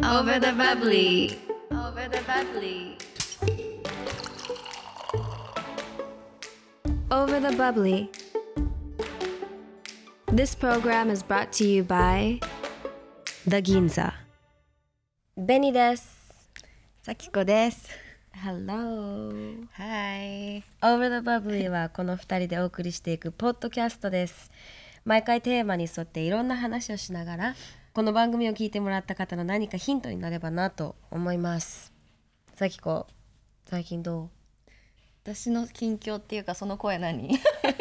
Over the bubbly. Over the bubbly. Over the Bubbly. This program is brought to you by The Ginza. ベニです。 さきこです。 Hello. Hi. Over the Bubbly はこの2人でお送りしていくポッドキャストです。毎回テーマに沿っていろんな話をしながら、この番組を聞いてもらった方の何かヒントになればなと思います。さきこ、最近どう？ 私の近況っていうかその声何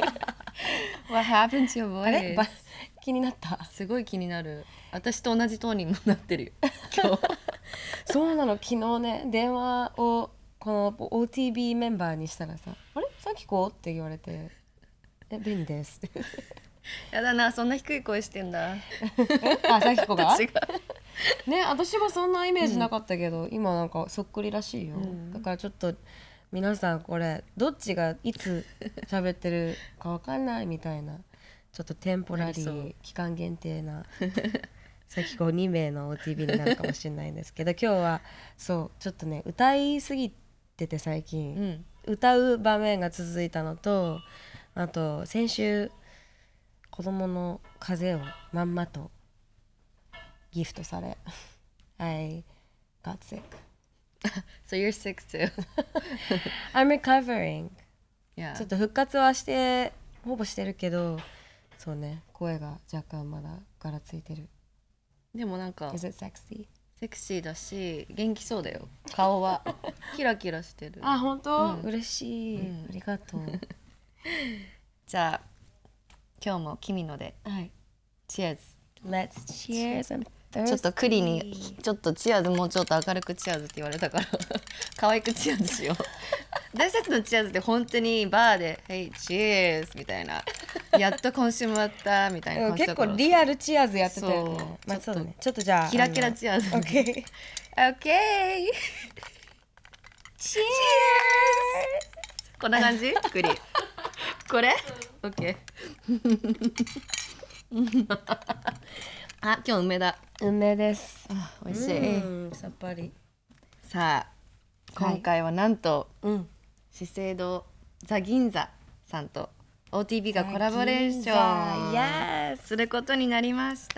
？What happened to your あれ voice? 気になった。 すごい気になる。私と同じトーンにもなってるよ今日。 そうなの、昨日ね電話をこの OTB メンバーにしたらさ、あれさきこって言われて、ベニですやだな、そんな低い声してんだ。 あ、さきこが私がね、私もそんなイメージなかったけど、今なんかそっくりらしいよ、だからちょっと皆さんこれどっちがいつ喋ってるか分かんないみたいな、ちょっとテンポラリー期間限定なさきこ2名の OTB になるかもしれないんですけど今日はそうちょっとね歌いすぎてて最近、歌う場面が続いたのと、あと先週子供の風邪をまんまとギフトされI got sick. So you're sick too. I'm recovering. Yeah. ちょっと復活はしてほぼしてるけど、そうね、声が若干まだガラついてる。 でもなんか Is it sexy? セクシーだし元気そうだよ。顔はキラキラしてる。 あ、本当？嬉しい、ありがとう。 じゃあ今日も君のではい。 チアーズ。 Let's cheers and thirsty. ちょっとクリにちょっとチアーズもうちょっと明るくチアーズって言われたから可愛くチアーズしよう。私たちのチアーズって本当にバーで「Hey cheers」みたいな、やっと今週も終わったみたいな感じ結構だから、 リアルチアーズやってたよね。 そうまあそうだね。ちょっとじゃあキラキラチアーズ。 OK OK チェこんな感じクリこれ OK あ、今日梅だ。 梅です。 あ、美味しい。 さっぱり。 さあ今回はなんと、 うん資生堂ザ・銀座さんと OTB がコラボレーション Yes することになりました。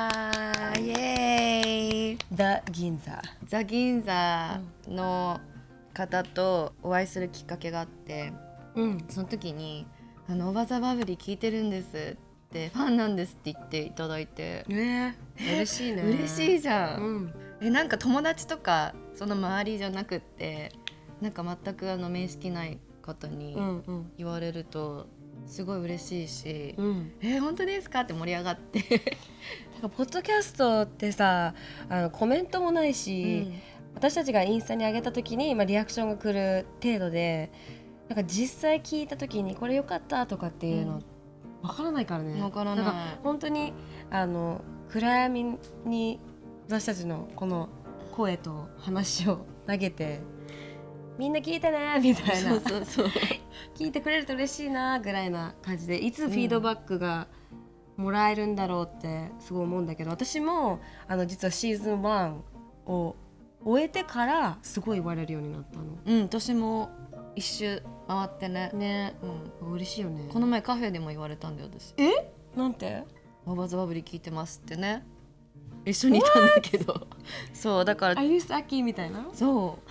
イエーイ。 The 銀座。 ザ・銀座の方とお会いするきっかけがあって、その時にオーバーザ・バブリー聞いてるんですってファンなんですって言っていただいて、 嬉しいね。 嬉しいじゃん、なんか友達とかその周りじゃなくって、なんか全く面識ない方に言われるとすごい嬉しいし、本当ですかって盛り上がってなんかポッドキャストってさ、コメントもないし、私たちがインスタに上げた時に、リアクションが来る程度で、なんか実際聞いた時にこれ良かったとかっていうのわからないからね。 わからない。 だから本当に暗闇に私たちのこの声と話を投げて、みんな聞いてねみたいな、 そう聞いてくれると嬉しいなぐらいな感じで、いつフィードバックがもらえるんだろうってすごい思うんだけど、私も実はシーズン1を終えてからすごい言われるようになったの。 私も一周回ってね。 嬉しいよね。 この前カフェでも言われたんだよ私。 なんて？ オーバーザバブリー聞いてますってね。一緒にいたんだけどそうだから、 Are you Saki? みたいな。 そう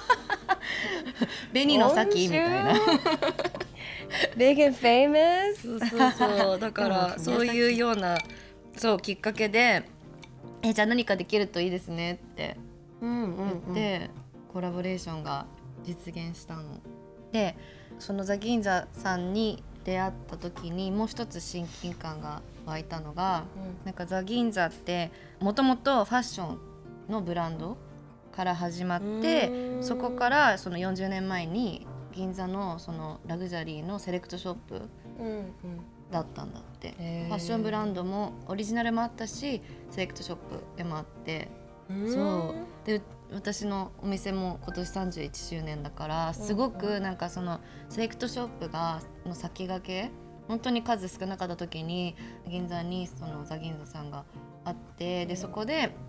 ベニのサキみたいな Big and famous? そうだからそういうようなそうきっかけでじゃあ何かできるといいですねって言って、コラボレーションが実現したので、そのザ・銀座さんに出会った時にもう一つ親近感が湧いたのが、なんかザ・銀座ってもともとファッションのブランドから始まって、そこからその40年前に銀座のそのラグジュアリーのセレクトショップだったんだって、ファッションブランドもオリジナルもあったしセレクトショップでもあって、そうで私のお店も今年31周年だから、すごくなんかそのセレクトショップの先駆け、本当に数少なかった時に銀座にそのザ・銀座さんがあって、でそこで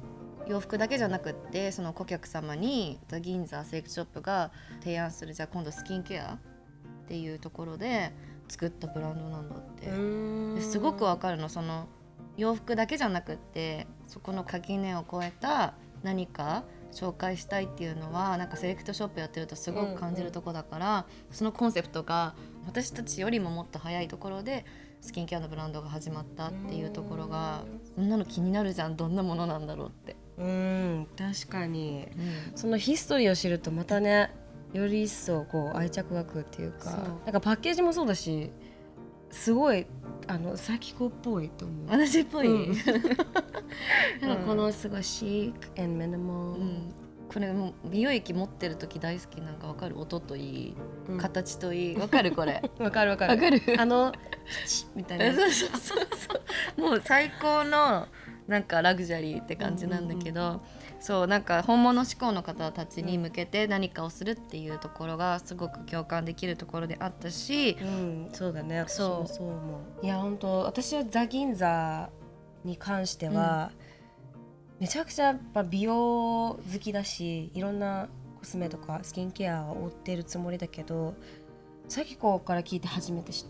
洋服だけじゃなくって、その顧客様にザ・銀座セレクトショップが提案する、じゃあ今度スキンケアっていうところで作ったブランドなんだって。ですごくわかるの、その洋服だけじゃなくってそこの垣根を越えた何か紹介したいっていうのはなんかセレクトショップやってるとすごく感じるとこだから、そのコンセプトが私たちよりももっと早いところでスキンケアのブランドが始まったっていうところが、そんなの気になるじゃん、どんなものなんだろうって。 確かに、そのヒストリーを知るとまたね、より一層こう愛着湧くっていうか、なんかパッケージもそうだし、すごいサキコっぽいと思う。 私っぽい、 なんかこのすごいシーク&ミニマル、 これもう美容液持ってる時大好き。なんかわかる、音といい、形といい、わかるこれわかるわかるわかるみたいなそうもう最高のなんかラグジュアリーって感じなんだけど、そうなんか本物志向の方たちに向けて何かをするっていうところがすごく共感できるところであったし、 そうだね、私もそう思う。いや本当私はザ・銀座に関しては、めちゃくちゃやっぱ美容好きだし、いろんなコスメとかスキンケアを追ってるつもりだけど、サキコから聞いて初めて知った、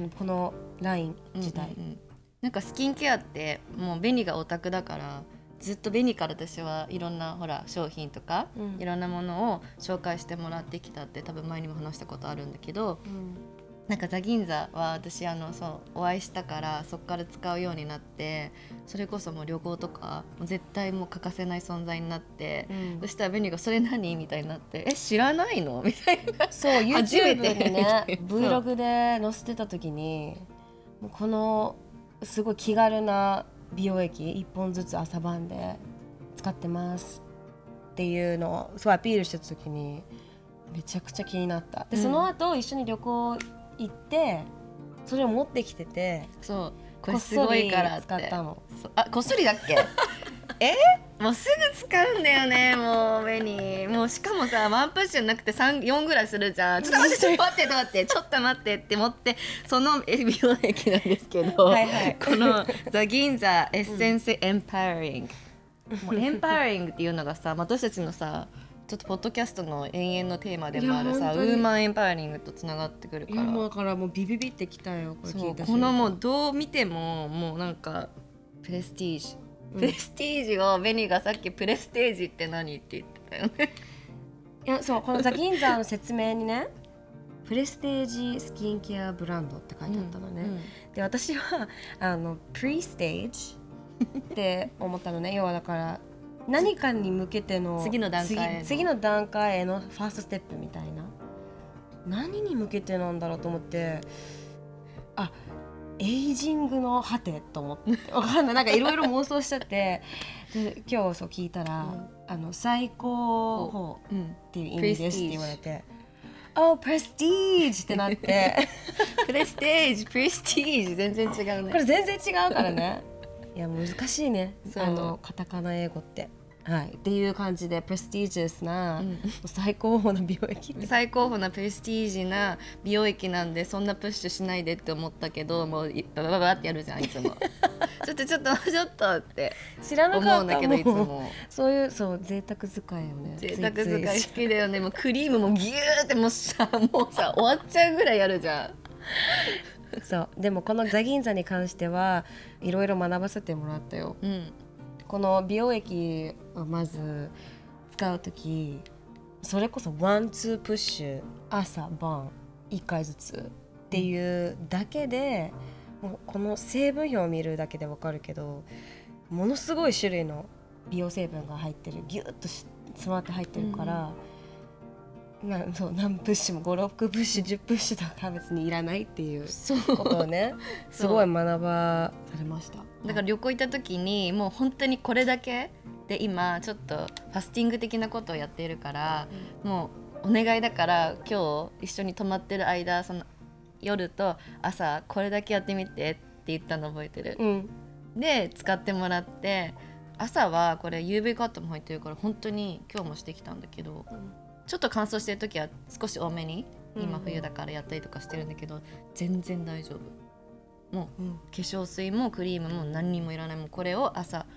このライン自体、 なんかスキンケアってもう紅がオタクだから、ずっと紅から私はいろんなほら商品とか、いろんなものを紹介してもらってきたって多分前にも話したことあるんだけど、なんかザ・銀座は私そうお会いしたから、そこから使うようになって、それこそもう旅行とかもう絶対もう欠かせない存在になって、そしたらベニがそれ何みたいになって、知らないのみたいな。 そう YouTube にねVlog で載せてた時に、もうこのすごい気軽な美容液1本ずつ朝晩で使ってますっていうのをそうアピールしてた時にめちゃくちゃ気になった。でその後一緒に旅行行ってそれを持ってきてて、 そうこれすごいからって使ったの。 こっそりだっけもうすぐ使うんだよね、もうベニもうしかもさワンプッシュじゃなくて3、4ぐらいするじゃん。ちょっと待ってちょっと待ってちょっと待ってって思って、その美容液なんですけどこのザ・銀座エッセンスエンパワリング、もうエンパワリングっていうのがさ、私たちのさちょっとポッドキャストの永遠のテーマでもあるさ、ウーマンエンパワリングとつながってくるから、 もうだからもうビビビってきたよ、これ聞いた。 このもうどう見てももうなんかプレスティージ、プレスティージをベニがさっきプレステージって何って言ってたよね。 いやそうこのザ・銀座の説明にねプレステージスキンケアブランドって書いてあったのね、で私はプリステージって思ったのね。要はだから何かに向けての次の段階へのファーストステップみたいな、何に向けてなんだろうと思って、エイジングの果てと思ってわかんない、なんかいろいろ妄想しちゃってで今日そう聞いたら、最高峰っていう意味ですって言われて、プレスティージってなってプレステージ、プレスティージ全然違うね。 これ全然違うからねいや難しいね、カタカナ英語って。っていう感じでプレスティージャスな、最高峰の美容液、 最高峰なプレスティージな美容液なんで、そんなプッシュしないでって思ったけど、もうババババってやるじゃんいつもちょっとって知らなかった思うんだけど、いつもそういう贅沢使いよね。 贅沢使い好きだよね。もうクリームもギューってもうさ終わっちゃうぐらいやるじゃんそうでもこのザ・銀座に関してはいろいろ学ばせてもらったよ、この美容液をまず使うとき、それこそワンツープッシュ朝晩1回ずつっていうだけで、もうこの成分表を見るだけでわかるけど、ものすごい種類の美容成分が入ってる、ギュッと詰まって入ってるから、何プッシュも5、6プッシュ10プッシュとか別にいらないっていうことをねすごい学ばされました。 だから旅行行った時にもう本当にこれだけで、今ちょっとファスティング的なことをやっているから、もうお願いだから今日一緒に泊まってる間、その夜と朝これだけやってみてって言ったの覚えてる、で使ってもらって、朝はこれ UV カットも入ってるから本当に今日もしてきたんだけど、ちょっと乾燥してる時は少し多めに今冬だからやったりとかしてるんだけど、全然大丈夫。もう、化粧水もクリームも何にもいらない。もうこれを朝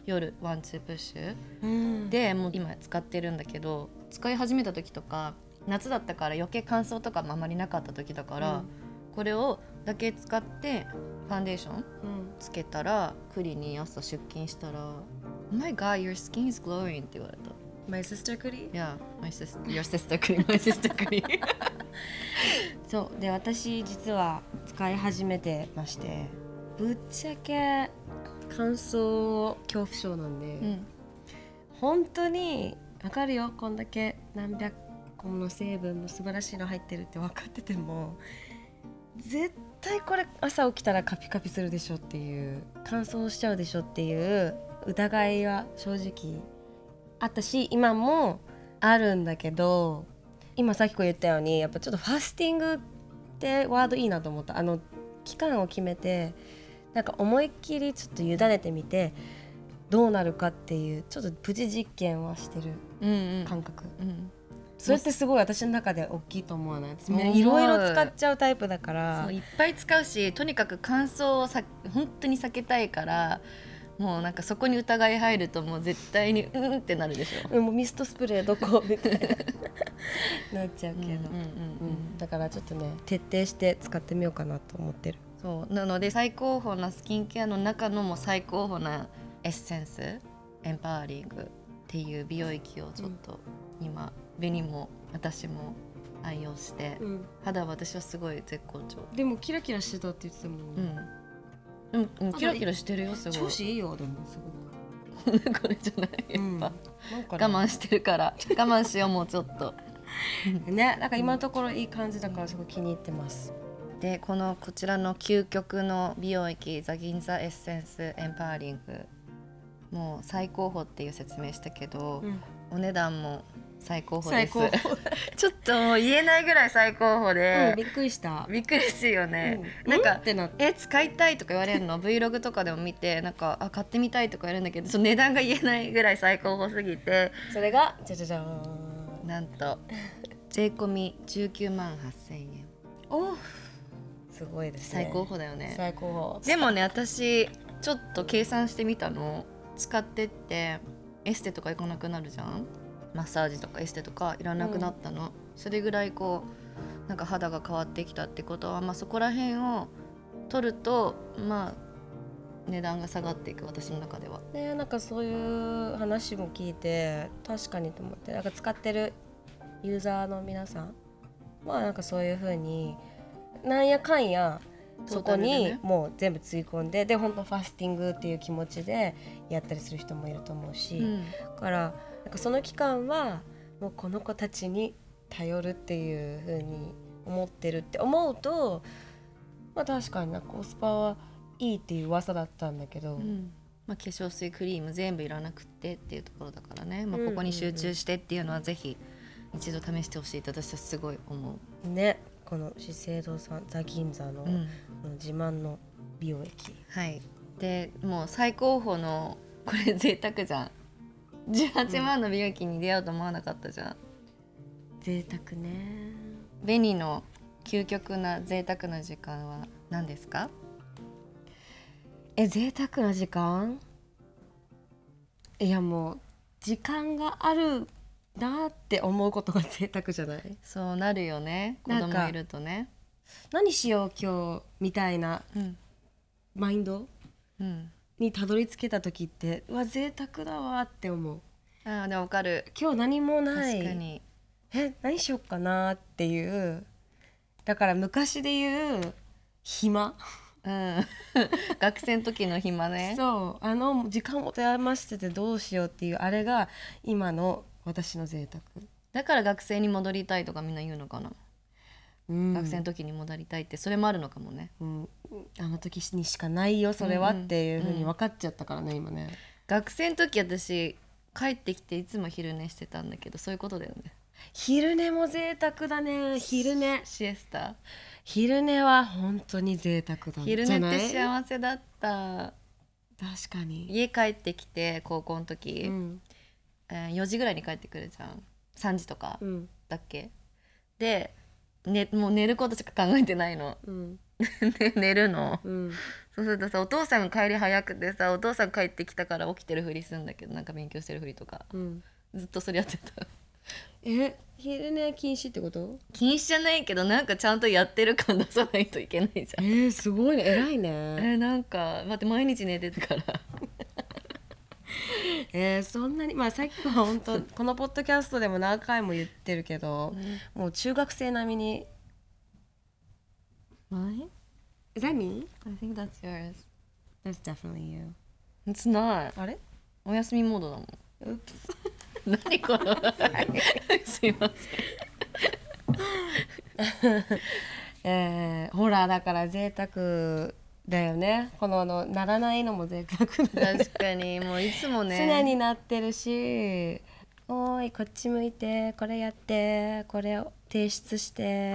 夜ワンツープッシュ、 うんでもう今使ってるんだけど、使い始めた時とか夏だったから余計乾燥とかもあまりなかった時だから、これをだけ使ってファンデーションつけたら、クリに朝出勤したら Oh my god, your skin is glowing って言われた。 My sister クリ Yeah, your sister クリmy sister クリそうで、私実は使い始めてまして、ぶっちゃけ乾燥恐怖症なんで、本当に分かるよ、こんだけ何百個の成分の素晴らしいの入ってるって分かってても、絶対これ朝起きたらカピカピするでしょっていう、乾燥しちゃうでしょっていう疑いは正直あったし、今もあるんだけど、今さっき言ったようにやっぱちょっとファスティングってワードいいなと思った。期間を決めてなんか思いっきりちょっと委ねてみてどうなるかっていうちょっとプチ実験はしてる感覚、それってすごい私の中で大きいと思わない？私いろいろ使っちゃうタイプだから。 そういっぱい使うし、とにかく乾燥を本当に避けたいから、もうなんかそこに疑い入るともう絶対にってなるでしょ。 もうミストスプレーどこみたいななっちゃうけど、だからちょっとね徹底して使ってみようかなと思ってる。 そうなので最高峰なスキンケアの中のも最高峰なエッセンスエンパワーリングっていう美容液をちょっと今紅も私も愛用して、肌は私はすごい絶好調。 でもキラキラしてたって言ってたもんね。 でもキラキラしてるよ、すごい調子いいよ。でもすごくこれじゃない、やっぱ我慢してるから我慢しようもうちょっとね、なんか今のところいい感じだからすごい気に入ってます。 でこちらの究極の美容液ザギンザエッセンスエンパワーリング、もう最高峰っていう説明したけど、お値段も最高峰ですちょっともう言えないぐらい最高峰で、 びっくりした。 びっくりするよね、なんか使いたいとか言われるのVlog とかでも見て、なんか買ってみたいとか言われるんだけど、その値段が言えないぐらい最高峰すぎて、 それがじゃじゃじゃーん、 なんと税込み19万8000円。 おすごいですね。 最高峰だよね。 最高峰。 でもね、私ちょっと計算してみたの。使ってってエステとか行かなくなるじゃん、マッサージとかエステとかいらなくなったの、それぐらいこうなんか肌が変わってきたってことは、そこら辺を取ると値段が下がっていく、私の中ではね。なんかそういう話も聞いて確かにと思って、なんか使ってるユーザーの皆さんなんかそういう風になんやかんやそこにもう全部つぎ込んで、で本当ファスティングっていう気持ちでやったりする人もいると思うし、だからなんかその期間はもうこの子たちに頼るっていう風に思ってるって思うと、確かになんかコスパはいいっていう噂だったんだけど、 化粧水クリーム全部いらなくってっていうところだからね、ここに集中してっていうのはぜひ一度試してほしいと私はすごい思うね。この資生堂さんザギンザの、自慢の美容液、 でもう最高峰のこれ贅沢じゃん、18万の美容液に出会うと思わなかったじゃん、 贅沢ね。 紅の究極な贅沢な時間は何ですか？ 贅沢な時間？いやもう時間があるなって思うことが贅沢じゃない？ そうなるよね、子供いるとね。 何しよう今日みたいな、マインド、にたどり着けた時って、うわ贅沢だわって思う。 ああ、でも分かる。 今日何もない。 確かに。 何しよっかなっていう。だから昔で言う暇。 学生の時の暇ね。 そう、時間を持て余しててどうしようっていうあれが今の私の贅沢だから学生に戻りたいとかみんな言うのかな、学生の時に戻りたいって、それもあるのかもね、 あの時にしかないよそれはっていう風に分かっちゃったからね、今ね。 学生の時私帰ってきていつも昼寝してたんだけど、そういうことだよね。 昼寝も贅沢だね。昼寝シエスタ、 昼寝は本当に贅沢だね。 昼寝って幸せだった。 確かに。 家帰ってきて高校の時、4時ぐらいに帰ってくるじゃん、3時とかだっけ、で、もう寝ることしか考えてないの、 で寝るの。 うんそうするとさ、お父さんが帰り早くてさ、お父さん帰ってきたから起きてるふりするんだけど、なんか勉強してるふりとかうんずっとそれやってた。 昼寝禁止ってこと？ 禁止じゃないけど、なんかちゃんとやってる感出さないといけないじゃん。 すごいね、偉いね。 なんか待って、毎日寝てたから。 そんなに、まあさっきは本当このポッドキャストでも何回も言ってるけど、もう中学生並みに。 Mine? Is that me? I think that's yours. That's definitely you. It's not. あれ？ お休みモードだもん。 Oops. 何このすいません。ほらだから贅沢だよね。このならないのも贅沢だよね。 確かにもういつもね常になってるし、おーいこっち向いて、これやって、これを提出して、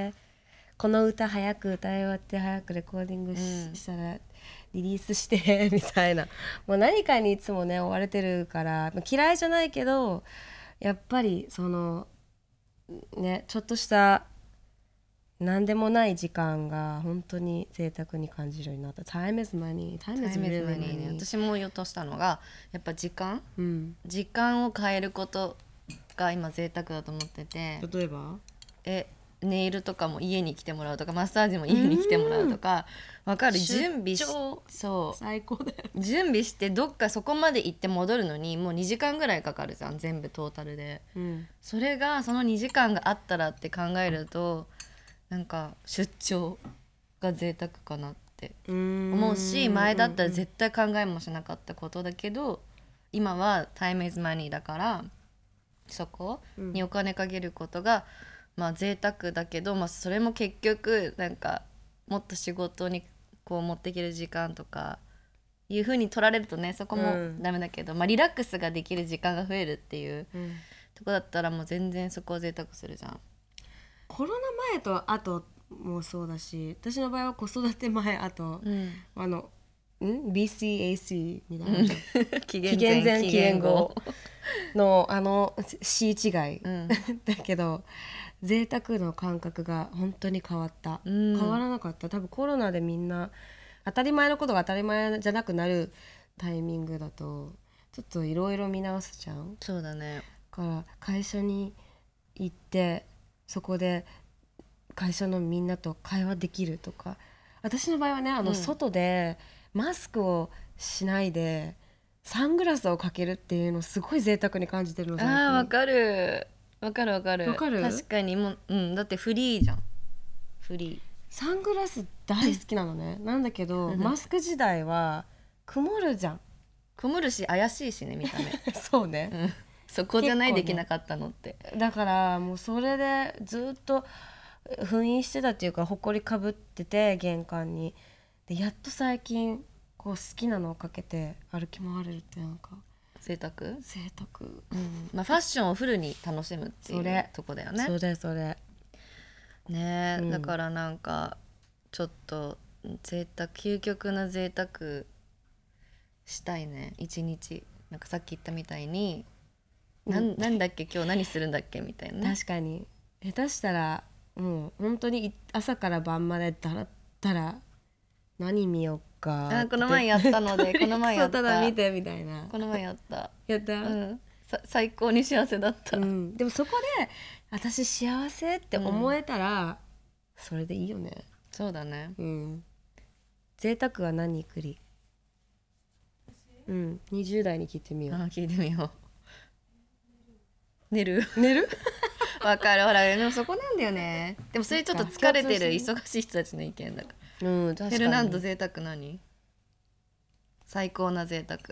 この歌早く歌い終わって早くレコーディングしたらリリースしてみたいな、もう何かにいつもね追われてるから、嫌いじゃないけど、やっぱりそのね、ちょっとした何でもない時間が本当に贅沢に感じるようになった。 Time is money. Time is really money. 私も言おうとしたのが、やっぱ時間を変えることが今贅沢だと思ってて、 例えばネイルとかも家に来てもらうとか、マッサージも家に来てもらうとか、わかる？準備そう最高だよ。 準備してどっかそこまで行って戻るのにもう2時間ぐらいかかるじゃん、全部トータルで。それがその2時間があったらって考えると、なんか出張が贅沢かなって思うし、前だったら絶対考えもしなかったことだけど、今は Time is money だから、そこにお金かけることがまあ贅沢だけど、それも結局なんかもっと仕事にこう持っていける時間とかいう風に取られるとね、そこもダメだけど、リラックスができる時間が増えるっていうとこだったら、もう全然そこを贅沢するじゃん。 コロナ前と後もそうだし、私の場合は子育て前後、BCAC みたいな、 紀紀元前紀元後のC 違い、だけど贅沢の感覚が本当に変わった、変わらなかった。多分コロナでみんな当たり前のことが当たり前じゃなくなるタイミングだと、ちょっといろいろ見直すじゃん。 そうだね。 だから会社に行ってそこで会社のみんなと会話できるとか、私の場合はね、外でマスクをしないでサングラスをかけるっていうのをすごい贅沢に感じてるの。 わかるわかるわかる。確かにもう、だってフリーじゃん。フリー。 サングラス大好きなのね。なんだけどマスク時代は曇るじゃん。 曇るし怪しいしね、見た目。 そうね、 そこじゃない、できなかったのって。 だからもうそれでずっと封印してたっていうか、ほこりかぶってて玄関に。でやっと最近こう好きなのをかけて歩き回れるって、なんか贅沢。 贅沢、 ファッションをフルに楽しむっていうとこだよね。 それね、だからなんかちょっと究極な贅沢したいね、一日。なんかさっき言ったみたいに、なんだっけ今日何するんだっけみたいな、ね、 確かに下手したらもう本当に朝から晩までだらだら何見ようか、 この前やったのでこの前やった、 ただ見てみたいな。 この前やった、最高に幸せだった、 でもそこで私幸せって思えたら、それでいいよね。 そうだね。 贅沢は何くり。20代に聞いてみよう。 聞いてみよう。寝るるわかる。ほらでもそこなんだよね。でもそれちょっと疲れてる忙しい人たちの意見だから。 確かに。 フェルナンド贅沢何？最高な贅沢。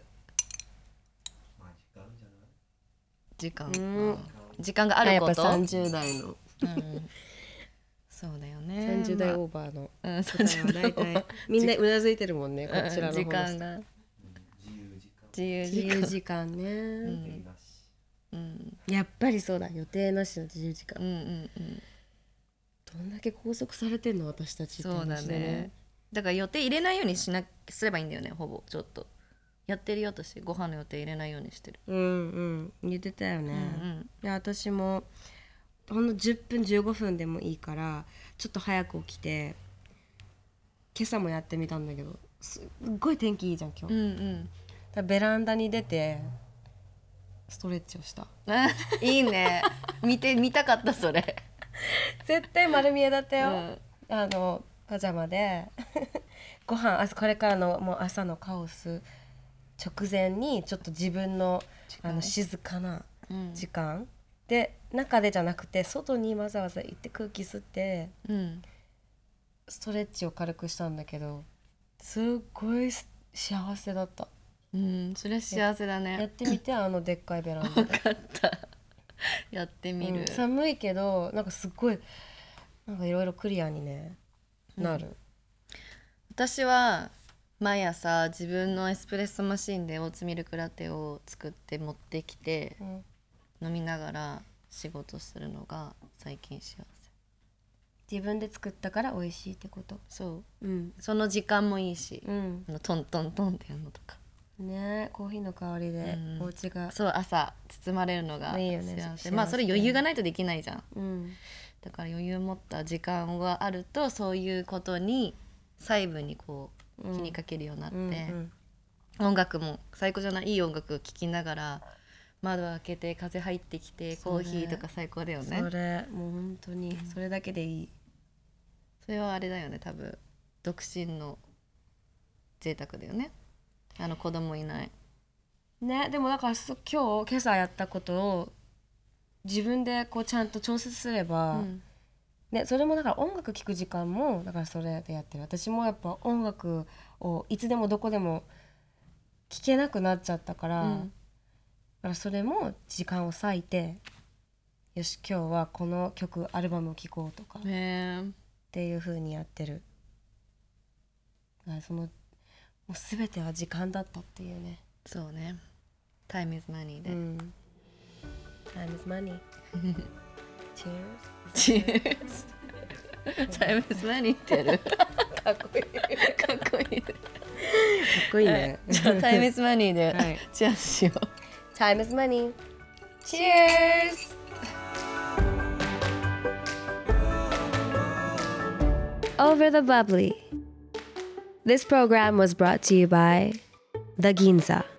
時間があること。 やっぱ30代の、 そうだよね。 30代オーバーの、 30代大体みんなうなずいてるもんね、こちらの時間が自由時間ね。やっぱりそうだ、予定なしの自由時間。どんだけ拘束されてんの私たちって。 そうだね。だから予定入れないようにすればいいんだよね。ほぼちょっとやってるよ、私。ご飯の予定入れないようにしてる。 言ってたよね。いや私もほんの10分15分でもいいからちょっと早く起きて今朝もやってみたんだけど、すっごい天気いいじゃん今日、 うんうん。 だからベランダに出てストレッチをした。 あいいね。見たかったそれ。 絶対丸見えだったよ、 うん。 パジャマでご飯これからのもう朝のカオス直前にちょっと自分の静かな時間、で中でじゃなくて外にわざわざ行って空気吸ってうんストレッチを軽くしたんだけど、すっごい幸せだった。 うん、それ幸せだやっね。 てみてでっかいベランダ分で、 かった。やってみる。 寒いけどなんかすっごいなんかいろいろクリアにねなる、 私は毎朝自分のエスプレッソマシンでオーツミルクラテを作って持ってきて飲みながら仕事するのが最近幸せ。 自分で作ったから美味しいってこと。 そううんその時間もいいし、 うんトントントンってやるのとか、 ね、コーヒーの香りでお家が、 そう朝包まれるのがいいよね幸せ。 幸せまあそれ余裕がないとできないじゃん。 うんだから余裕持った時間があるとそういうことに細部にこう気にかけるようになって、 うん音楽も最高じゃない？いい音楽聴きながら窓開けて風入ってきてコーヒーとか最高だよね。 それもう本当にそれだけでいい、 それはあれだよね、多分独身の贅沢だよね。子供いないね。でもだから今朝やったことを自分でこうちゃんと調節すれば、ね、それもだから音楽聴く時間もだからそれでやってる。私もやっぱ音楽をいつでもどこでも聴けなくなっちゃったから、だからそれも時間を割いて、よし今日はこの曲アルバムを聴こうとかっていう風にやってる。だからもう全ては時間だったっていうね。 そうね、Time is money で、 Time is money Cheers Time is money ってやるかっこいいかっこいいかっこいいね。 じゃあ Time is money で、 はい、 チェアしよう。 Time is money Cheers Over the Bubbly. This program was brought to you by The Ginza.